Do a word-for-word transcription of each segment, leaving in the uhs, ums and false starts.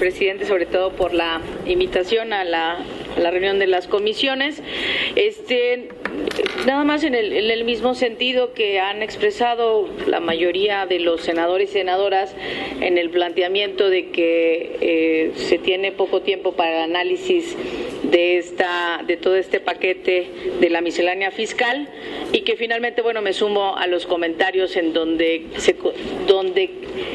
presidente, sobre todo por la invitación a la, a la reunión de las comisiones. Este, nada más en el, en el mismo sentido que han expresado la mayoría de los senadores y senadoras en el planteamiento de que eh, se tiene poco tiempo para el análisis de esta de todo este paquete de la miscelánea fiscal, y que finalmente, bueno, me sumo a los comentarios en donde se, donde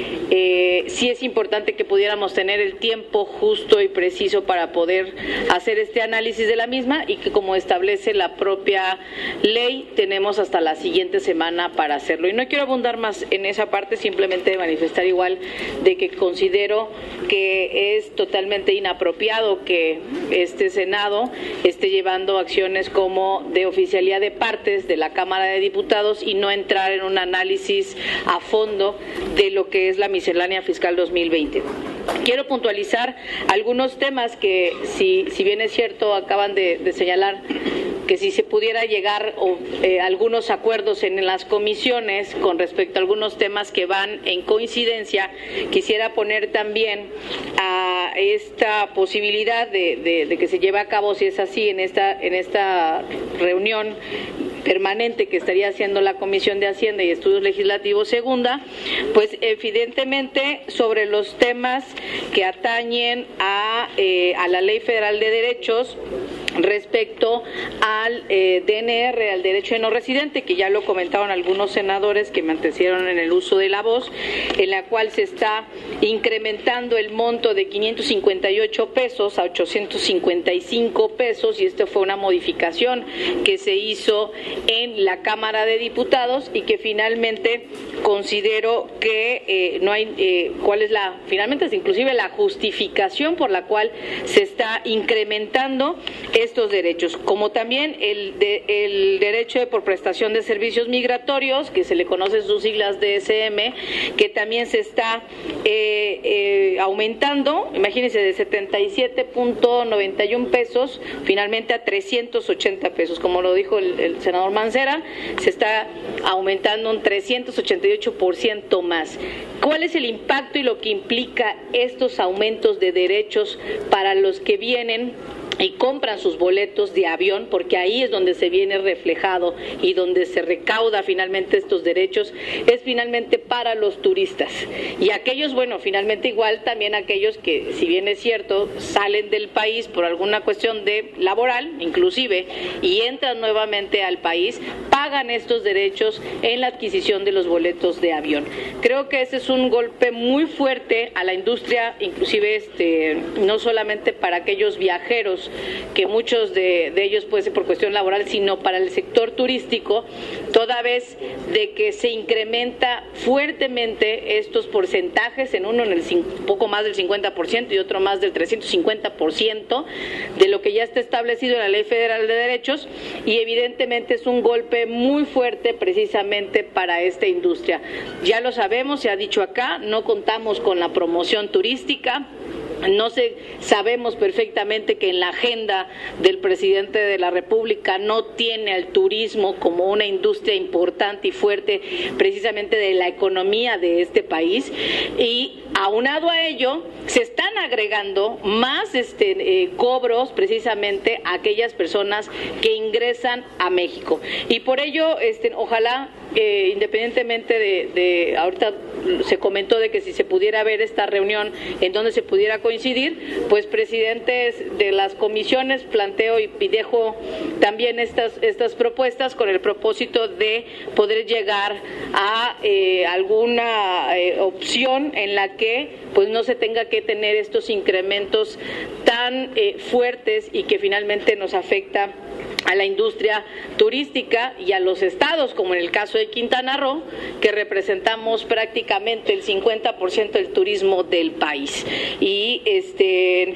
eh, sí es importante que pudiéramos tener el tiempo justo y preciso para poder hacer este análisis de la misma, y que, como establece la propia ley, tenemos hasta la siguiente semana para hacerlo. Y no quiero abundar más en esa parte, simplemente manifestar igual de que considero que es totalmente inapropiado que este Senado esté llevando acciones como de oficialía de partes de la Cámara de Diputados y no entrar en un análisis a fondo de lo que es la miscelánea fiscal dos mil veinte. Quiero puntualizar algunos temas que, si, si bien es cierto, acaban de, de señalar que si se pudiera llegar o, eh, algunos acuerdos en las comisiones con respecto a algunos temas que van en coincidencia, quisiera poner también a esta posibilidad de, de, de que se lleve a cabo, si es así, en esta, en esta reunión permanente que estaría haciendo la Comisión de Hacienda y Estudios Legislativos Segunda, pues evidentemente sobre los temas que atañen a, eh, a la Ley Federal de Derechos respecto al eh, D N R, al derecho de no residente, que ya lo comentaron algunos senadores que me antecedieron en el uso de la voz, en la cual se está incrementando el monto de quinientos cincuenta y ocho pesos a ochocientos cincuenta y cinco pesos, y esto fue una modificación que se hizo en la Cámara de Diputados y que finalmente considero que eh, no hay eh, cuál es la, finalmente es inclusive la justificación por la cual se está incrementando estos derechos, como también el, de, el derecho de por prestación de servicios migratorios, que se le conocen sus siglas D S M, que también se está eh, eh, aumentando, imagínense, de setenta y siete punto noventa y un pesos finalmente a trescientos ochenta pesos, como lo dijo el, el senador Mancera, se está aumentando un trescientos ochenta y ocho por ciento más. ¿Cuál es el impacto y lo que implica estos aumentos de derechos para los que vienen y compran sus boletos de avión? Porque ahí es donde se viene reflejado y donde se recauda finalmente estos derechos, es finalmente para los turistas. Y aquellos, bueno, finalmente igual también aquellos que, si bien es cierto, salen del país por alguna cuestión de laboral, inclusive, y entran nuevamente al país, pagan estos derechos en la adquisición de los boletos de avión. Creo que ese es un golpe muy fuerte a la industria, inclusive este, no solamente para aquellos viajeros, que muchos de, de ellos puede ser por cuestión laboral, sino para el sector turístico, toda vez de que se incrementa fuertemente estos porcentajes, en uno en el poco más del cincuenta por ciento y otro más del trescientos cincuenta por ciento de lo que ya está establecido en la Ley Federal de Derechos, y evidentemente es un golpe muy fuerte precisamente para esta industria. Ya lo sabemos, se ha dicho acá, no contamos con la promoción turística. No sé, sabemos perfectamente que en la agenda del presidente de la República no tiene al turismo como una industria importante y fuerte precisamente de la economía de este país, y aunado a ello se están agregando más este eh, cobros precisamente a aquellas personas que ingresan a México, y por ello este ojalá eh, independientemente de, de ahorita se comentó de que si se pudiera ver esta reunión en donde se pudiera coincidir, pues presidentes de las comisiones planteo y, y dejo también estas estas propuestas con el propósito de poder llegar a eh, alguna eh, opción en la que pues no se tenga que tener estos incrementos tan eh, fuertes y que finalmente nos afecta a la industria turística y a los estados, como en el caso de Quintana Roo, que representamos prácticamente el cincuenta por ciento del turismo del país. Y este también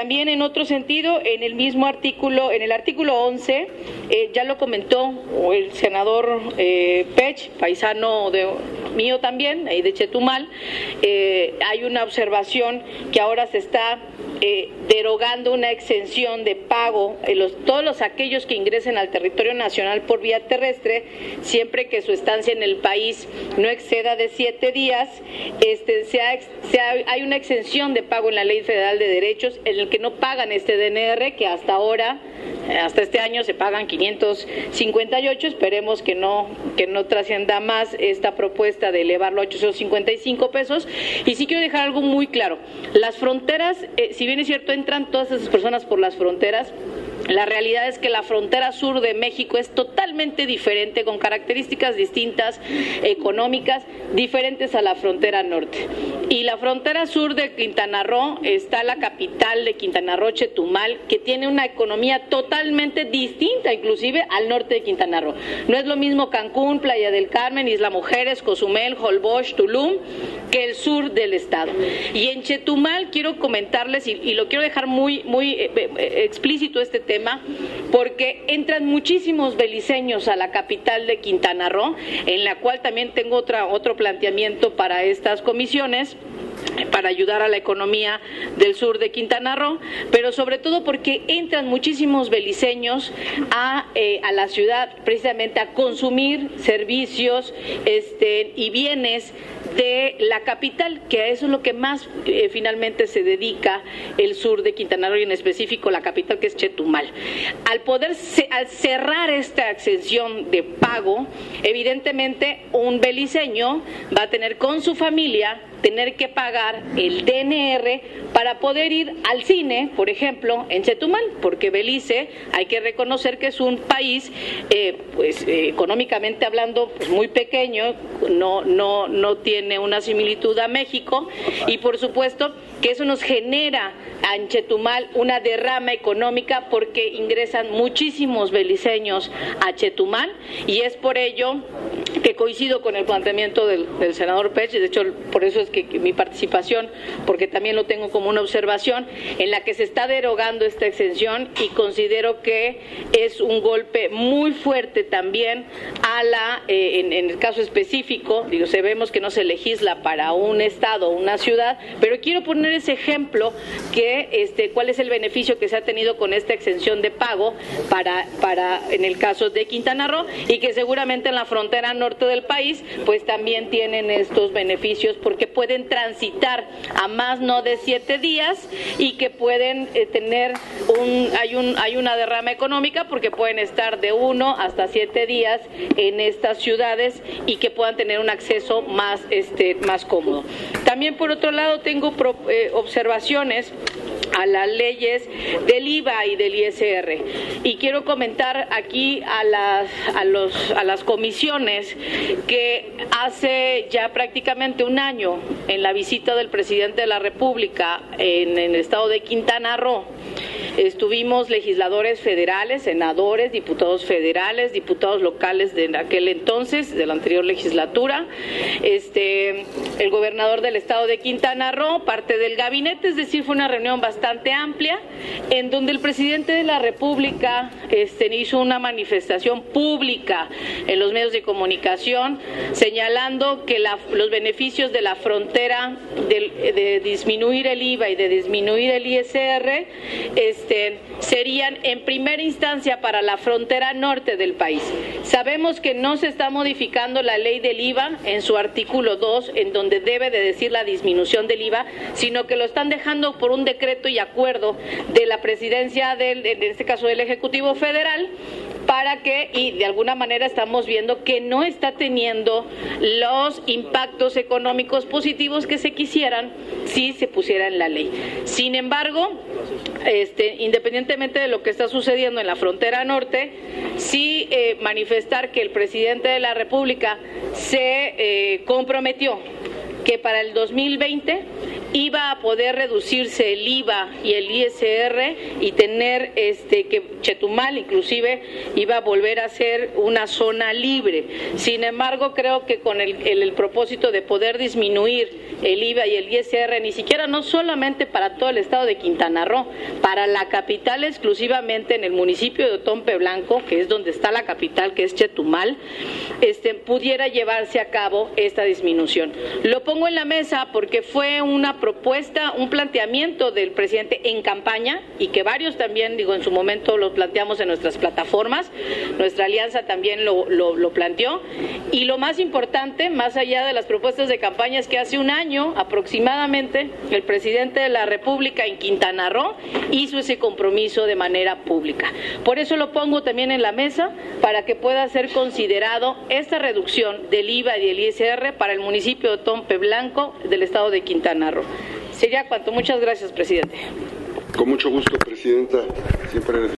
también en otro sentido, en el mismo artículo, en el artículo once, eh, ya lo comentó el senador eh, Pech, paisano de, mío también, ahí de Chetumal, eh, hay una observación que ahora se está eh, derogando una exención de pago en los, todos los aquellos que ingresen al territorio nacional por vía terrestre, siempre que su estancia en el país no exceda de siete días, este, se ha, se ha, hay una exención de pago en la Ley Federal de Derechos en el que no pagan este D N R, que hasta ahora, hasta este año se pagan quinientos cincuenta y ocho, esperemos que no, que no trascienda más esta propuesta de elevarlo a ochocientos cincuenta y cinco pesos. Y sí quiero dejar algo muy claro, las fronteras, eh, si bien es cierto, entran todas esas personas por las fronteras, la realidad es que la frontera sur de México es totalmente diferente, con características distintas, económicas, diferentes a la frontera norte. Y la frontera sur de Quintana Roo está la capital de Quintana Roo, Chetumal, que tiene una economía totalmente distinta, inclusive al norte de Quintana Roo. No es lo mismo Cancún, Playa del Carmen, Isla Mujeres, Cozumel, Holbox, Tulum, que el sur del estado. Y en Chetumal quiero comentarles, y, y lo quiero dejar muy, muy eh, eh, explícito este tema, porque entran muchísimos beliceños a la capital de Quintana Roo, en la cual también tengo otra, otro planteamiento para estas comisiones, para ayudar a la economía del sur de Quintana Roo, pero sobre todo porque entran muchísimos beliceños a, eh, a la ciudad precisamente a consumir servicios este, y bienes de la capital, que a eso es lo que más eh, finalmente se dedica el sur de Quintana Roo y en específico la capital, que es Chetumal. Al poder al cerrar esta exención de pago, evidentemente un beliceño va a tener con su familia tener que pagar el D N R para poder ir al cine, por ejemplo, en Chetumal, porque Belice, hay que reconocer que es un país, eh, pues eh, económicamente hablando, pues, muy pequeño, no, no, no tiene una similitud a México, y por supuesto que eso nos genera en Chetumal una derrama económica, porque ingresan muchísimos beliceños a Chetumal, y es por ello que coincido con el planteamiento del, del senador Pech, de hecho por eso es que, que mi participación, porque también lo tengo como una observación, en la que se está derogando esta exención, y considero que es un golpe muy fuerte también a la, eh, en, en el caso específico, digo, sabemos que no se legisla para un estado o una ciudad, pero quiero poner ese ejemplo, que este, cuál es el beneficio que se ha tenido con esta exención de pago para, para en el caso de Quintana Roo, y que seguramente en la frontera norte del país pues también tienen estos beneficios, porque pueden transitar a más no de siete días y que pueden eh, tener un hay un hay una derrama económica, porque pueden estar de uno hasta siete días en estas ciudades y que puedan tener un acceso más este más cómodo. También por otro lado tengo pro, eh, observaciones a las leyes del I V A y del I S R, y quiero comentar aquí a las a los a las comisiones que hace ya prácticamente un año, en la visita del presidente de la República en, en el estado de Quintana Roo, estuvimos legisladores federales, senadores, diputados federales, diputados locales de aquel entonces, de la anterior legislatura, este, el gobernador del estado de Quintana Roo, parte del gabinete, es decir, fue una reunión bastante amplia, en donde el presidente de la República este, hizo una manifestación pública en los medios de comunicación, señalando que la, los beneficios de la frontera de, de disminuir el I V A y de disminuir el I S R este, serían en primera instancia para la frontera norte del país. Sabemos que no se está modificando la ley del I V A en su artículo dos, en donde debe de decir la disminución del I V A, sino que lo están dejando por un decreto y acuerdo de la presidencia, del, en este caso del Ejecutivo Federal, para que, y de alguna manera estamos viendo que no está teniendo los impactos económicos positivos que se quisieran si se pusiera en la ley. Sin embargo, este, independientemente de lo que está sucediendo en la frontera norte, sí eh, manifestar que el presidente de la República se eh, comprometió que para el dos mil veinte iba a poder reducirse el I V A y el I S R y tener este que Chetumal inclusive iba a volver a ser una zona libre. Sin embargo, creo que con el, el, el propósito de poder disminuir el I V A y el I S R, ni siquiera no solamente para todo el estado de Quintana Roo, para la capital exclusivamente en el municipio de Otompe Blanco, que es donde está la capital, que es Chetumal, este, pudiera llevarse a cabo esta disminución. Lo pongo en la mesa porque fue una propuesta, un planteamiento del presidente en campaña y que varios también, digo, en su momento lo planteamos en nuestras plataformas, nuestra alianza también lo, lo, lo planteó, y lo más importante, más allá de las propuestas de campaña, es que hace un año aproximadamente el presidente de la República en Quintana Roo hizo ese compromiso de manera pública. Por eso lo pongo también en la mesa para que pueda ser considerado esta reducción del I V A y del I S R para el municipio de Otompe Blanco del estado de Quintana Roo. Sería cuanto. Muchas gracias, presidente. Con mucho gusto, presidenta. Siempre